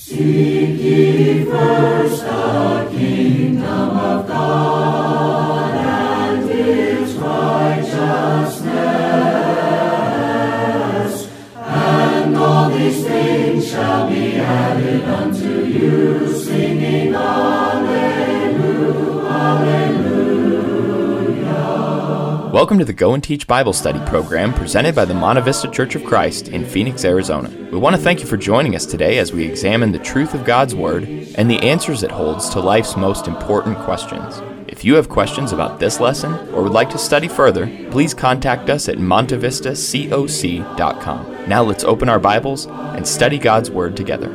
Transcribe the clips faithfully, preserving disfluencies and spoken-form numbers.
Seek ye first the kingdom of God and His righteousness, and all these things shall be added unto you, singing Alleluia, Alleluia. Welcome to the Go and Teach Bible Study program presented by the Monte Vista Church of Christ in Phoenix, Arizona. We want to thank you for joining us today as we examine the truth of God's Word and the answers it holds to life's most important questions. If you have questions about this lesson or would like to study further, please contact us at monte vista coc dot com. Now let's open our Bibles and study God's Word together.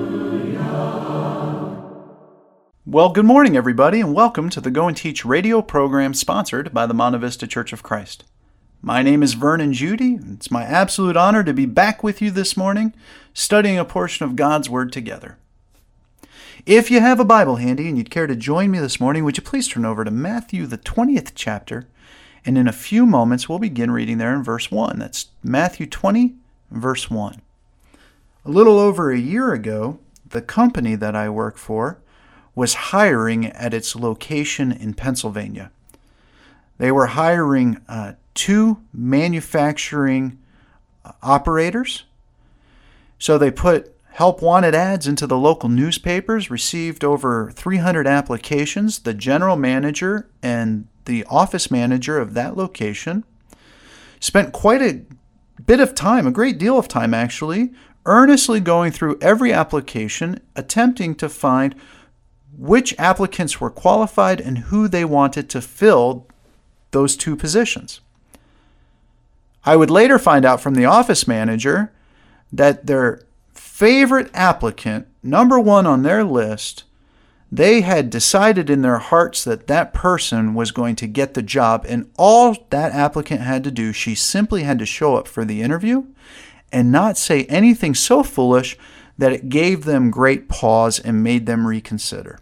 Well, good morning, everybody, and welcome to the Go and Teach radio program sponsored by the Monte Vista Church of Christ. My name is Vernon Judy, and it's my absolute honor to be back with you this morning, studying a portion of God's Word together. If you have a Bible handy and you'd care to join me this morning, would you please turn over to Matthew, the twentieth chapter, and in a few moments we'll begin reading there in verse one. That's Matthew twenty, verse one. A little over a year ago, the company that I work for was hiring at its location in Pennsylvania. They were hiring uh, two manufacturing operators. So they put help wanted ads into the local newspapers, received over three hundred applications. The general manager and the office manager of that location spent quite a bit of time, a great deal of time actually, earnestly going through every application, attempting to find which applicants were qualified and who they wanted to fill those two positions. I would later find out from the office manager that their favorite applicant, number one on their list, they had decided in their hearts that that person was going to get the job, and all that applicant had to do, she simply had to show up for the interview and not say anything so foolish that it gave them great pause and made them reconsider.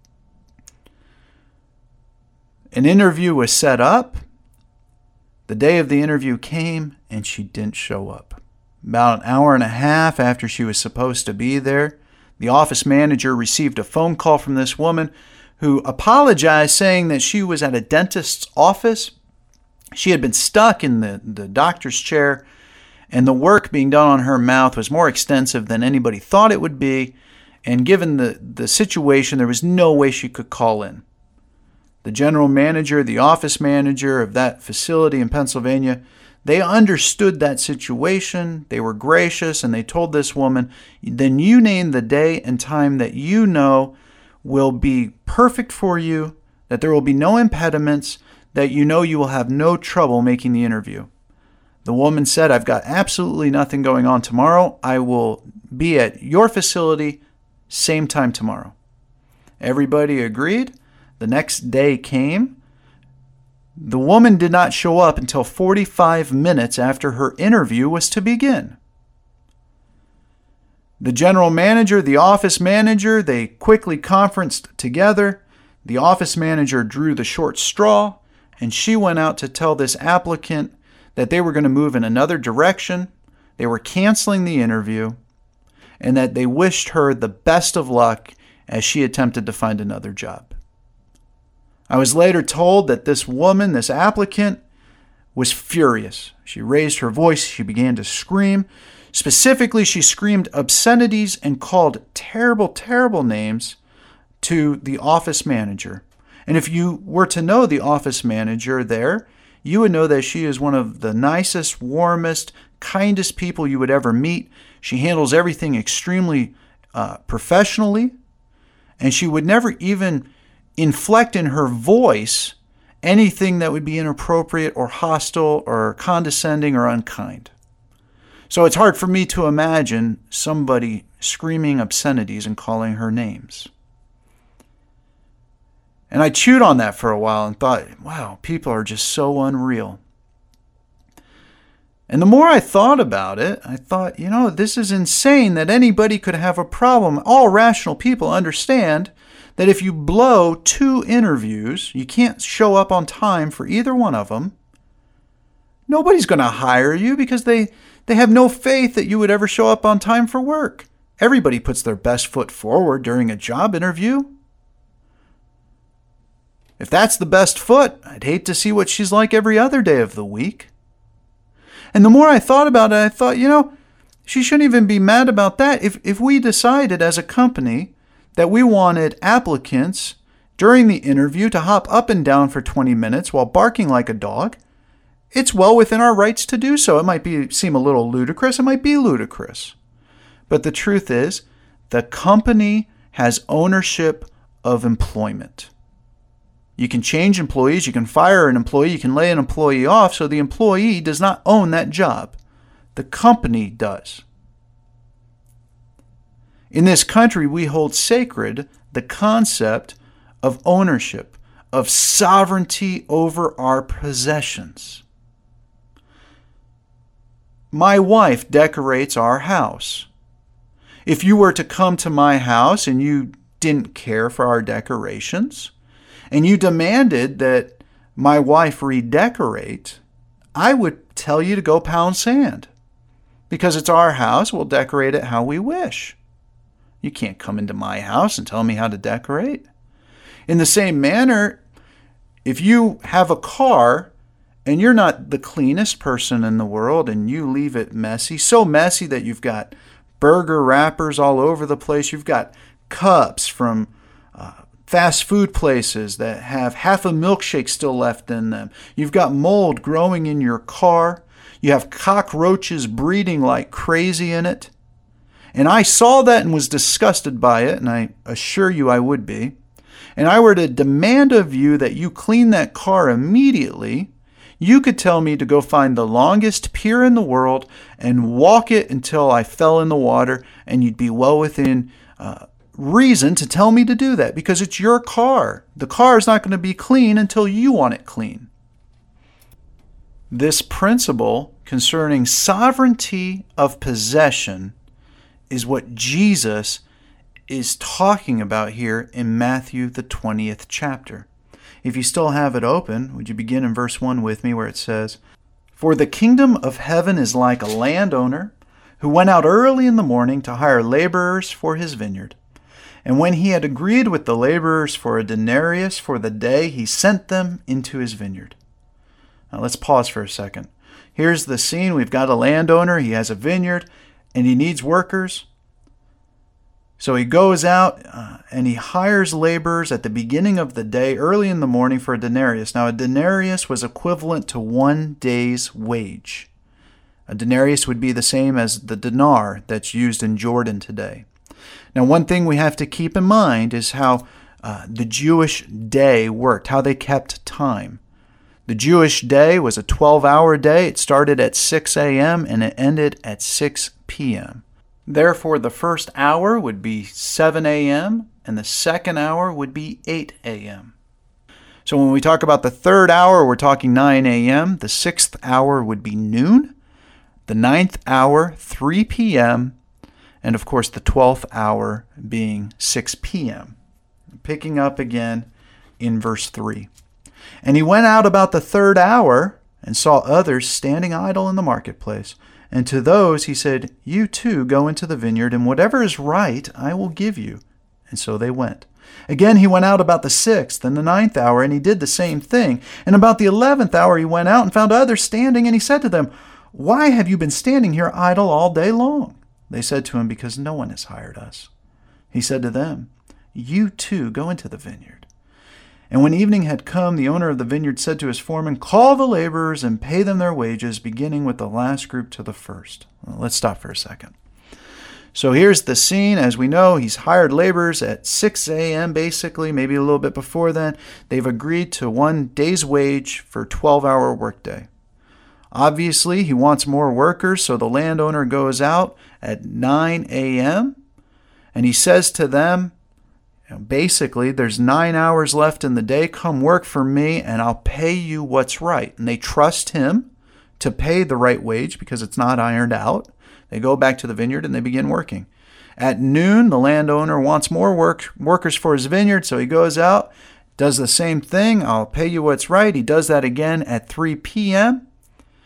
An interview was set up. The day of the interview came, and she didn't show up. About an hour and a half after she was supposed to be there, the office manager received a phone call from this woman who apologized, saying that she was at a dentist's office. She had been stuck in the, the doctor's chair, and the work being done on her mouth was more extensive than anybody thought it would be, and given the, the situation, there was no way she could call in. The general manager, the office manager of that facility in Pennsylvania, they understood that situation. They were gracious, and they told this woman, then you name the day and time that you know will be perfect for you, that there will be no impediments, that you know you will have no trouble making the interview. The woman said, I've got absolutely nothing going on tomorrow. I will be at your facility same time tomorrow. Everybody agreed. The next day came. The woman did not show up until forty-five minutes after her interview was to begin. The general manager, the office manager, they quickly conferenced together. The office manager drew the short straw, and she went out to tell this applicant that they were going to move in another direction, they were canceling the interview, and that they wished her the best of luck as she attempted to find another job. I was later told that this woman, this applicant, was furious. She raised her voice, she began to scream. Specifically, she screamed obscenities and called terrible, terrible names to the office manager. And if you were to know the office manager there, you would know that she is one of the nicest, warmest, kindest people you would ever meet. She handles everything extremely uh, professionally, and she would never even inflect in her voice anything that would be inappropriate or hostile or condescending or unkind. So it's hard for me to imagine somebody screaming obscenities and calling her names. And I chewed on that for a while and thought, wow, people are just so unreal. And the more I thought about it, I thought, you know, this is insane that anybody could have a problem. All rational people understand that if you blow two interviews, you can't show up on time for either one of them. Nobody's going to hire you because they, they have no faith that you would ever show up on time for work. Everybody puts their best foot forward during a job interview. If that's the best foot, I'd hate to see what she's like every other day of the week. And the more I thought about it, I thought, you know, she shouldn't even be mad about that. If if we decided as a company that we wanted applicants during the interview to hop up and down for twenty minutes while barking like a dog, it's well within our rights to do so. It might be seem a little ludicrous. It might be ludicrous. But the truth is, the company has ownership of employment. You can change employees, you can fire an employee, you can lay an employee off, so the employee does not own that job. The company does. In this country, we hold sacred the concept of ownership, of sovereignty over our possessions. My wife decorates our house. If you were to come to my house and you didn't care for our decorations, and you demanded that my wife redecorate, I would tell you to go pound sand. Because it's our house, we'll decorate it how we wish. You can't come into my house and tell me how to decorate. In the same manner, if you have a car and you're not the cleanest person in the world and you leave it messy, so messy that you've got burger wrappers all over the place, you've got cups from uh, fast food places that have half a milkshake still left in them, you've got mold growing in your car, you have cockroaches breeding like crazy in it, and I saw that and was disgusted by it, and I assure you I would be, and I were to demand of you that you clean that car immediately, you could tell me to go find the longest pier in the world and walk it until I fell in the water, and you'd be well within uh, reason to tell me to do that because it's your car. The car is not going to be clean until you want it clean. This principle concerning sovereignty of possession is what Jesus is talking about here in Matthew, the twentieth chapter. If you still have it open, would you begin in verse one with me where it says, "For the kingdom of heaven is like a landowner who went out early in the morning to hire laborers for his vineyard. And when he had agreed with the laborers for a denarius for the day, he sent them into his vineyard." Now let's pause for a second. Here's the scene. We've got a landowner. He has a vineyard and he needs workers. So he goes out uh, and he hires laborers at the beginning of the day, early in the morning, for a denarius. Now, a denarius was equivalent to one day's wage. A denarius would be the same as the dinar that's used in Jordan today. Now, one thing we have to keep in mind is how uh, the Jewish day worked, how they kept time. The Jewish day was a twelve-hour day. It started at six a.m. and it ended at six p.m. Therefore, the first hour would be seven a.m. and the second hour would be eight a.m. So when we talk about the third hour, we're talking nine a.m. The sixth hour would be noon. The ninth hour, three p.m. And of course, the twelfth hour being six p.m. Picking up again in verse three. "And he went out about the third hour and saw others standing idle in the marketplace. And to those he said, 'You too go into the vineyard, and whatever is right I will give you.' And so they went. Again he went out about the sixth and the ninth hour, and he did the same thing. And about the eleventh hour he went out and found others standing, and he said to them, 'Why have you been standing here idle all day long?' They said to him, 'Because no one has hired us.' He said to them, 'You too go into the vineyard.' And when evening had come, the owner of the vineyard said to his foreman, 'Call the laborers and pay them their wages, beginning with the last group to the first.'" Well, let's stop for a second. So here's the scene. As we know, he's hired laborers at six a.m. basically, maybe a little bit before then. They've agreed to one day's wage for a twelve-hour workday. Obviously, he wants more workers, so the landowner goes out at nine a.m. and he says to them, basically, there's nine hours left in the day. Come work for me and I'll pay you what's right. And they trust him to pay the right wage because it's not ironed out. They go back to the vineyard and they begin working. At noon, the landowner wants more work workers for his vineyard, so he goes out, does the same thing. I'll pay you what's right. He does that again at three p.m.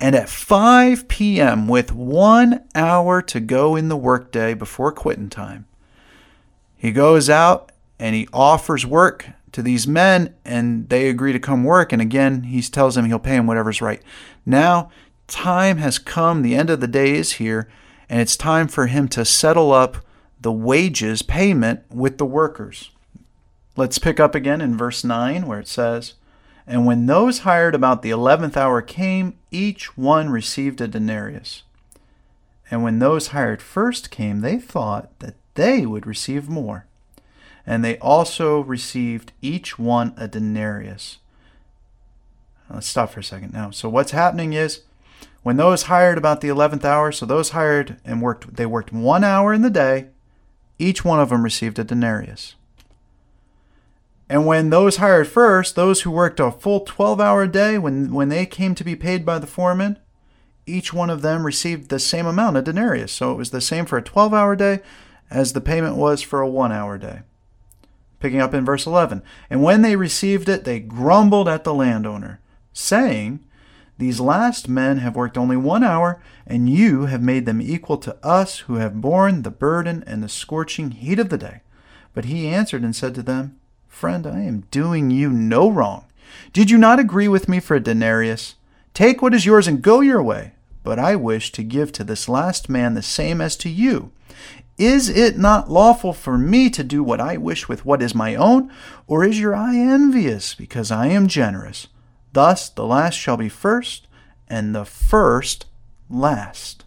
And at five p.m., with one hour to go in the workday before quitting time, he goes out and he offers work to these men, and they agree to come work. And again, he tells them he'll pay them whatever's right. Now, time has come. The end of the day is here, and it's time for him to settle up the wages payment with the workers. Let's pick up again in verse nine where it says, "And when those hired about the eleventh hour came, each one received a denarius. And when those hired first came, they thought that they would receive more. And they also received each one a denarius." Let's stop for a second now. So what's happening is, when those hired about the eleventh hour, so those hired and worked, they worked one hour in the day, each one of them received a denarius. And when those hired first, those who worked a full twelve-hour day, when, when they came to be paid by the foreman, each one of them received the same amount, a denarius. So it was the same for a twelve-hour day as the payment was for a one-hour day. Picking up in verse eleven, "And when they received it, they grumbled at the landowner, saying, 'These last men have worked only one hour, and you have made them equal to us who have borne the burden and the scorching heat of the day.' But he answered and said to them, 'Friend, I am doing you no wrong. Did you not agree with me for a denarius? Take what is yours and go your way. But I wish to give to this last man the same as to you. Is it not lawful for me to do what I wish with what is my own? Or is your eye envious because I am generous? Thus the last shall be first, and the first last.'"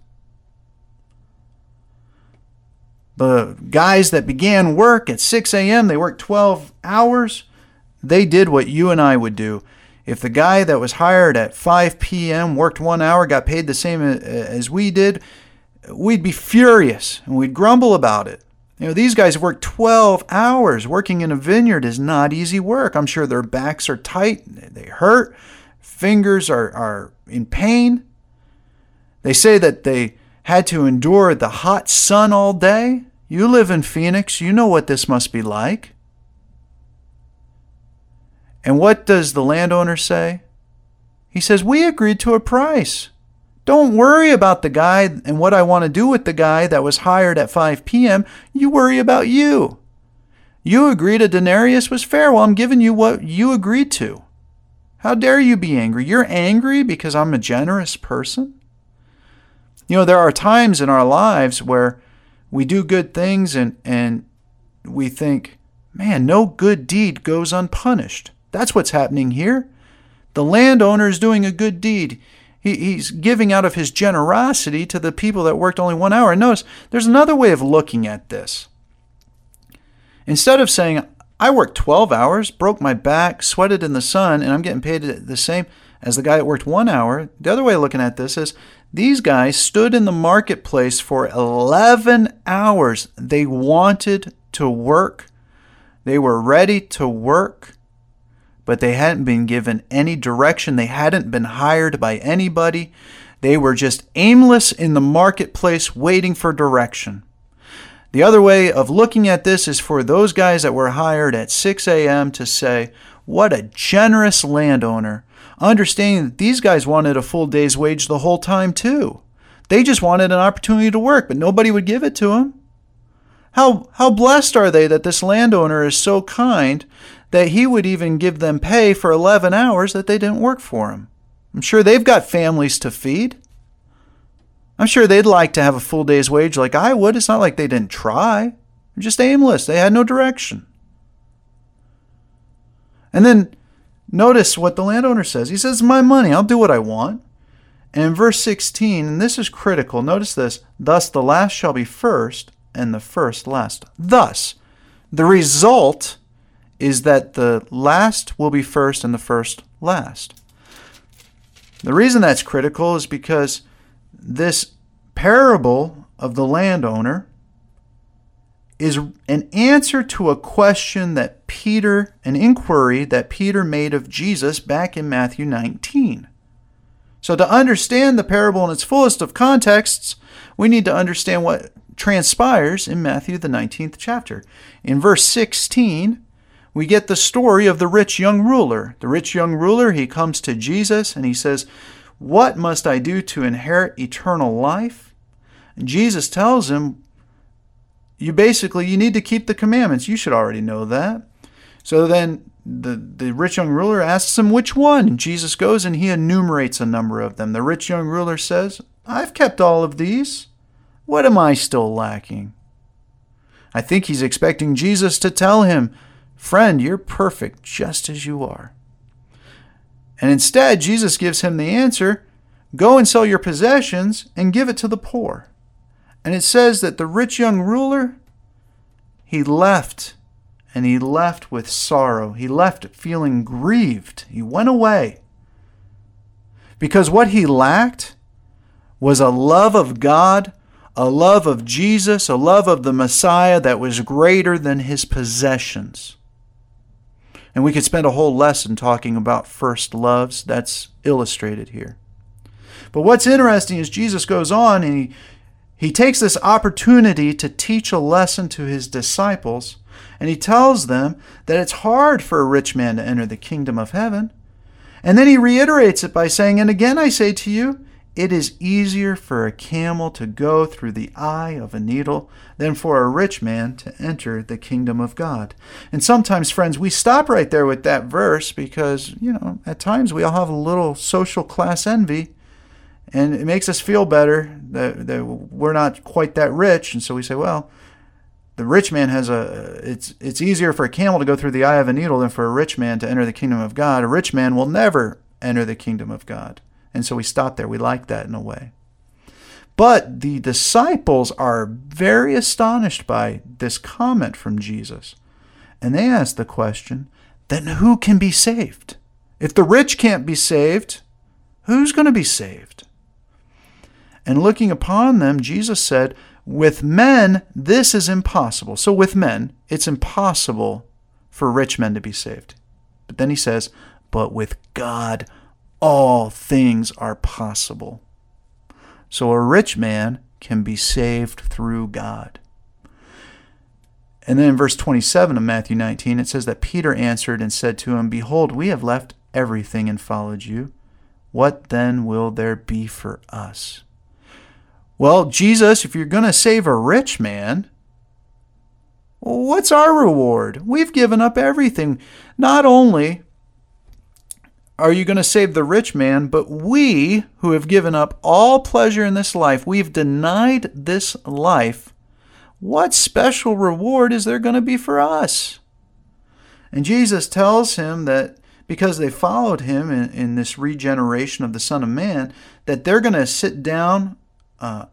The guys that began work at six a.m., they worked twelve hours. They did what you and I would do. If the guy that was hired at five p.m. worked one hour, got paid the same as we did, we'd be furious and we'd grumble about it. You know, these guys work twelve hours. Working in a vineyard is not easy work. I'm sure their backs are tight. They hurt. Fingers are, are in pain. They say that they had to endure the hot sun all day. You live in Phoenix. You know what this must be like. And what does the landowner say? He says, "We agreed to a price. Don't worry about the guy and what I want to do with the guy that was hired at five p.m. You worry about you. You agreed a denarius was fair. Well, I'm giving you what you agreed to. How dare you be angry? You're angry because I'm a generous person?" You know, there are times in our lives where we do good things and, and we think, man, no good deed goes unpunished. That's what's happening here. The landowner is doing a good deed. He, he's giving out of his generosity to the people that worked only one hour. And notice, there's another way of looking at this. Instead of saying, I worked twelve hours, broke my back, sweated in the sun, and I'm getting paid the same as the guy that worked one hour, the other way of looking at this is, these guys stood in the marketplace for eleven hours. They wanted to work. They were ready to work, but they hadn't been given any direction. They hadn't been hired by anybody. They were just aimless in the marketplace waiting for direction. The other way of looking at this is for those guys that were hired at six a.m. to say, what a generous landowner, understanding that these guys wanted a full day's wage the whole time too. They just wanted an opportunity to work, but nobody would give it to them. How, how blessed are they that this landowner is so kind that he would even give them pay for eleven hours that they didn't work for him. I'm sure they've got families to feed. I'm sure they'd like to have a full day's wage like I would. It's not like they didn't try. They're just aimless. They had no direction. And then notice what the landowner says. He says, my money, I'll do what I want. And in verse sixteen, and this is critical, notice this, thus the last shall be first and the first last. Thus, the result is that the last will be first and the first last. The reason that's critical is because this parable of the landowner is an answer to a question that Peter, an inquiry that Peter made of Jesus back in Matthew nineteen. So to understand the parable in its fullest of contexts, we need to understand what transpires in Matthew the nineteenth chapter. In verse sixteen, we get the story of the rich young ruler. The rich young ruler, he comes to Jesus and he says, what must I do to inherit eternal life? And Jesus tells him, you basically, you need to keep the commandments. You should already know that. So then the, the rich young ruler asks him which one. And Jesus goes and he enumerates a number of them. The rich young ruler says, I've kept all of these. What am I still lacking? I think he's expecting Jesus to tell him, friend, you're perfect just as you are. And instead, Jesus gives him the answer, go and sell your possessions and give it to the poor. And it says that the rich young ruler, he left, and he left with sorrow. He left feeling grieved. He went away. Because what he lacked was a love of God, a love of Jesus, a love of the Messiah that was greater than his possessions. And we could spend a whole lesson talking about first loves. That's illustrated here. But what's interesting is Jesus goes on and he, he takes this opportunity to teach a lesson to his disciples, and he tells them that it's hard for a rich man to enter the kingdom of heaven. And then he reiterates it by saying, and again I say to you, it is easier for a camel to go through the eye of a needle than for a rich man to enter the kingdom of God. And sometimes, friends, we stop right there with that verse because, you know, at times we all have a little social class envy, and it makes us feel better that, that we're not quite that rich. And so we say, well, the rich man has a, it's, it's easier for a camel to go through the eye of a needle than for a rich man to enter the kingdom of God. A rich man will never enter the kingdom of God. And so we stop there. We like that in a way. But the disciples are very astonished by this comment from Jesus. And they ask the question, then who can be saved? If the rich can't be saved, who's going to be saved? And looking upon them, Jesus said, with men, this is impossible. So with men, it's impossible for rich men to be saved. But then he says, but with God, all things are possible. So a rich man can be saved through God. And then in verse twenty-seven of Matthew nineteen, it says that Peter answered and said to him, behold, we have left everything and followed you. What then will there be for us? Well, Jesus, if you're going to save a rich man, what's our reward? We've given up everything. Not only are you going to save the rich man, but we who have given up all pleasure in this life, we've denied this life, what special reward is there going to be for us? And Jesus tells him that because they followed him in, in this regeneration of the Son of Man, that they're going to sit down uh,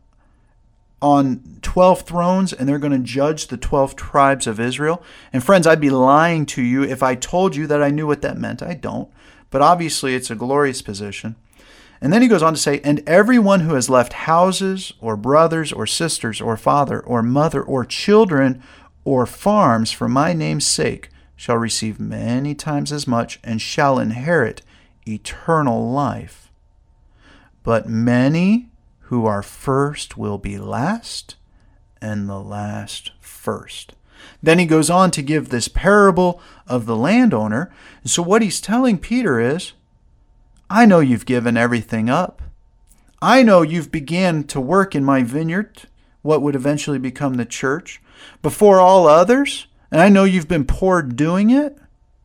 on twelve thrones and they're going to judge the twelve tribes of Israel. And friends, I'd be lying to you if I told you that I knew what that meant. I don't. But obviously it's a glorious position. And then he goes on to say, and everyone who has left houses or brothers or sisters or father or mother or children or farms for my name's sake shall receive many times as much and shall inherit eternal life. But many who are first will be last, and the last first. Then he goes on to give this parable of the landowner. And so what he's telling Peter is, I know you've given everything up. I know you've began to work in my vineyard, what would eventually become the church, before all others. And I know you've been poor doing it.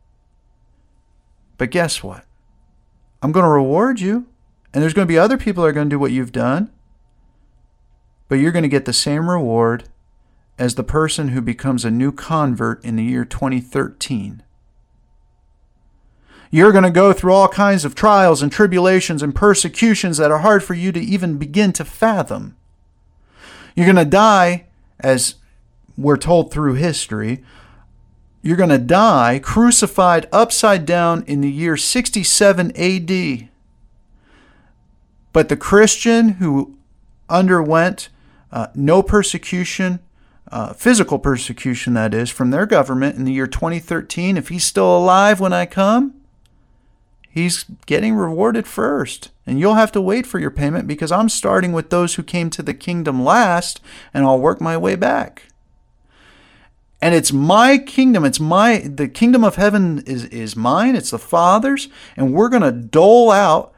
But guess what? I'm going to reward you. And there's going to be other people that are going to do what you've done. But you're going to get the same reward as the person who becomes a new convert in the year twenty thirteen. You're going to go through all kinds of trials and tribulations and persecutions that are hard for you to even begin to fathom. You're going to die, as we're told through history, you're going to die crucified upside down in the year sixty-seven A D. But the Christian who underwent uh, no persecution, Uh, physical persecution, that is, from their government in the year twenty thirteen, if he's still alive when I come, he's getting rewarded first. And you'll have to wait for your payment because I'm starting with those who came to the kingdom last, and I'll work my way back. And it's my kingdom. It's my, the kingdom of heaven is, is mine. It's the Father's. And we're going to dole out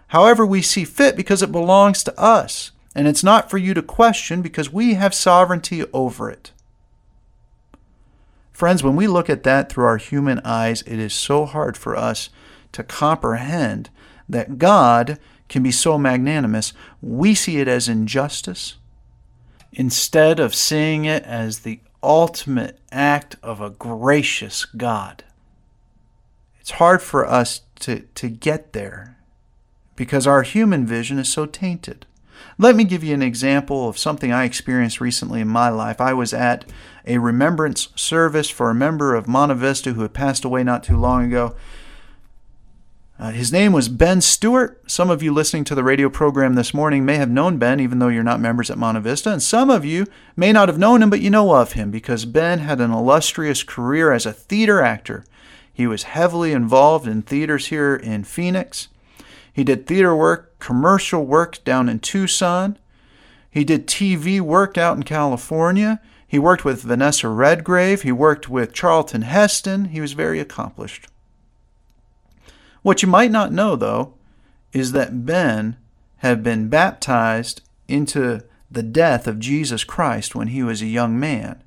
however we see fit because it belongs to us. And it's not for you to question because we have sovereignty over it. Friends, when we look at that through our human eyes, it is so hard for us to comprehend that God can be so magnanimous. We see it as injustice instead of seeing it as the ultimate act of a gracious God. It's hard for us to, to get there because our human vision is so tainted. Let me give you an example of something I experienced recently in my life. I was at a remembrance service for a member of Monte Vista who had passed away not too long ago. Uh, his name was Ben Stewart. Some of you listening to the radio program this morning may have known Ben, even though you're not members at Monte Vista. And some of you may not have known him, but you know of him because Ben had an illustrious career as a theater actor. He was heavily involved in theaters here in Phoenix. He did theater work, commercial work down in Tucson. He did T V work out in California. He worked with Vanessa Redgrave. He worked with Charlton Heston. He was very accomplished. What you might not know, though, is that Ben had been baptized into the death of Jesus Christ when he was a young man.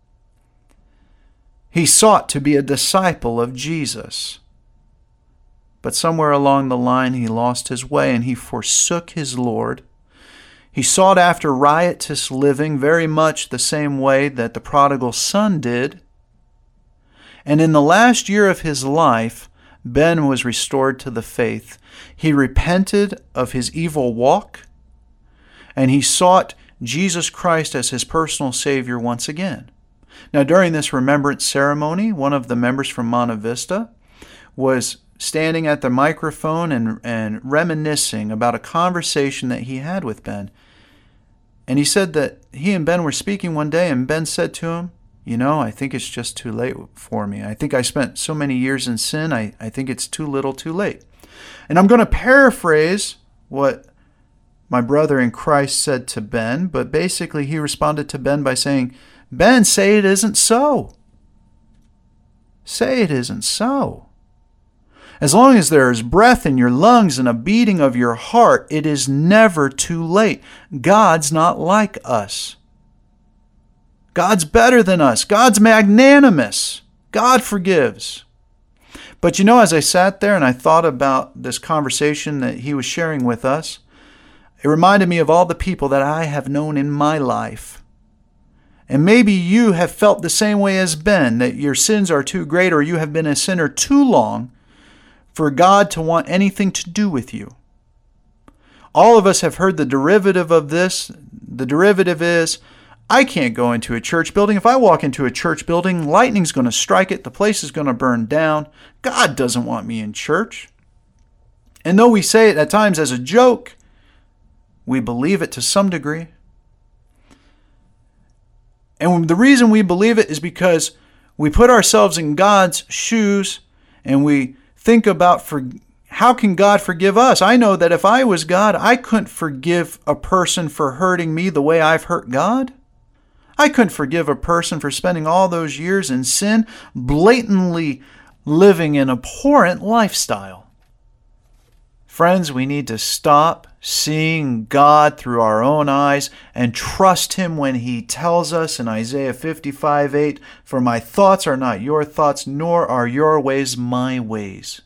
He sought to be a disciple of Jesus. But somewhere along the line, he lost his way and he forsook his Lord. He sought after riotous living very much the same way that the prodigal son did. And in the last year of his life, Ben was restored to the faith. He repented of his evil walk, and he sought Jesus Christ as his personal Savior once again. Now, during this remembrance ceremony, one of the members from Monte Vista was standing at the microphone and, and reminiscing about a conversation that he had with Ben. And he said that he and Ben were speaking one day, and Ben said to him, "You know, I think it's just too late for me. I think I spent so many years in sin, I, I think it's too little too late." And I'm going to paraphrase what my brother in Christ said to Ben, but basically he responded to Ben by saying, "Ben, say it isn't so. Say it isn't so. As long as there is breath in your lungs and a beating of your heart, it is never too late. God's not like us. God's better than us. God's magnanimous. God forgives." But you know, as I sat there and I thought about this conversation that he was sharing with us, it reminded me of all the people that I have known in my life. And maybe you have felt the same way as Ben, that your sins are too great or you have been a sinner too long for God to want anything to do with you. All of us have heard the derivative of this. The derivative is, I can't go into a church building. If I walk into a church building, lightning's going to strike it. The place is going to burn down. God doesn't want me in church. And though we say it at times as a joke, we believe it to some degree. And the reason we believe it is because we put ourselves in God's shoes and we think about for, how can God forgive us? I know that if I was God, I couldn't forgive a person for hurting me the way I've hurt God. I couldn't forgive a person for spending all those years in sin, blatantly living an abhorrent lifestyle. Friends, we need to stop seeing God through our own eyes and trust Him when He tells us in Isaiah fifty-five eight, "For my thoughts are not your thoughts, nor are your ways my ways."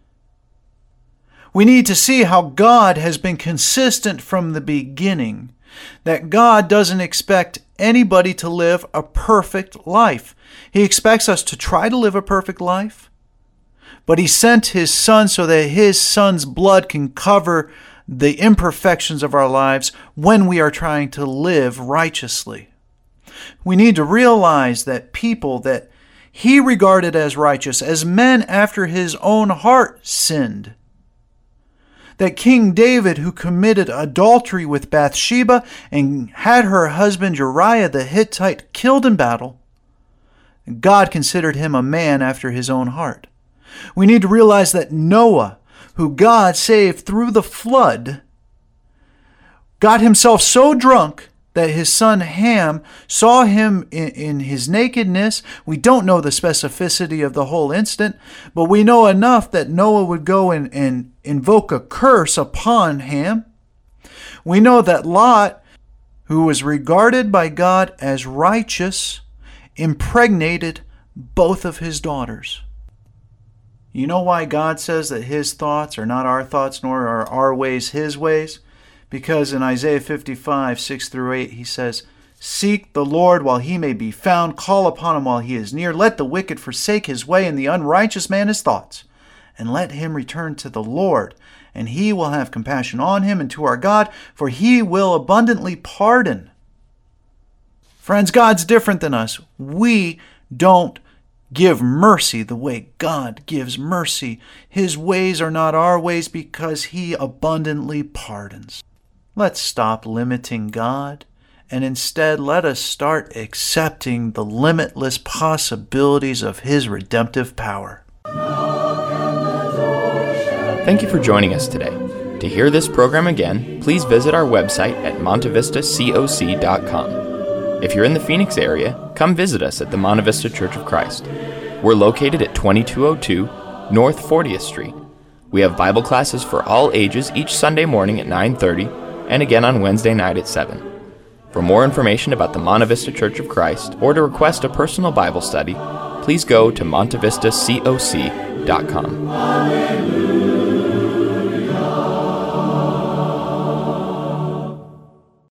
We need to see how God has been consistent from the beginning, that God doesn't expect anybody to live a perfect life. He expects us to try to live a perfect life, but He sent His Son so that His Son's blood can cover the imperfections of our lives when we are trying to live righteously. We need to realize that people that He regarded as righteous, as men after His own heart, sinned. That King David, who committed adultery with Bathsheba and had her husband Uriah the Hittite killed in battle, God considered him a man after His own heart. We need to realize that Noah, who God saved through the flood, got himself so drunk that his son Ham saw him in, in his nakedness. We don't know the specificity of the whole incident, but we know enough that Noah would go and, and invoke a curse upon Ham. We know that Lot, who was regarded by God as righteous, impregnated both of his daughters. You know why God says that his thoughts are not our thoughts, nor are our ways his ways? Because in Isaiah fifty-five, six through eight, he says, "Seek the Lord while he may be found, call upon him while he is near. Let the wicked forsake his way, and the unrighteous man his thoughts. And let him return to the Lord, and he will have compassion on him, and to our God, for he will abundantly pardon." Friends, God's different than us. We don't give mercy the way God gives mercy. His ways are not our ways because he abundantly pardons. Let's stop limiting God, and instead let us start accepting the limitless possibilities of his redemptive power. Thank you for joining us today. To hear this program again, please visit our website at monte vista coc dot com. If you're in the Phoenix area, come visit us at the Monte Vista Church of Christ. We're located at twenty-two oh two North fortieth Street. We have Bible classes for all ages each Sunday morning at nine thirty and again on Wednesday night at seven. For more information about the Monte Vista Church of Christ or to request a personal Bible study, please go to monte vista coc dot com. Hallelujah.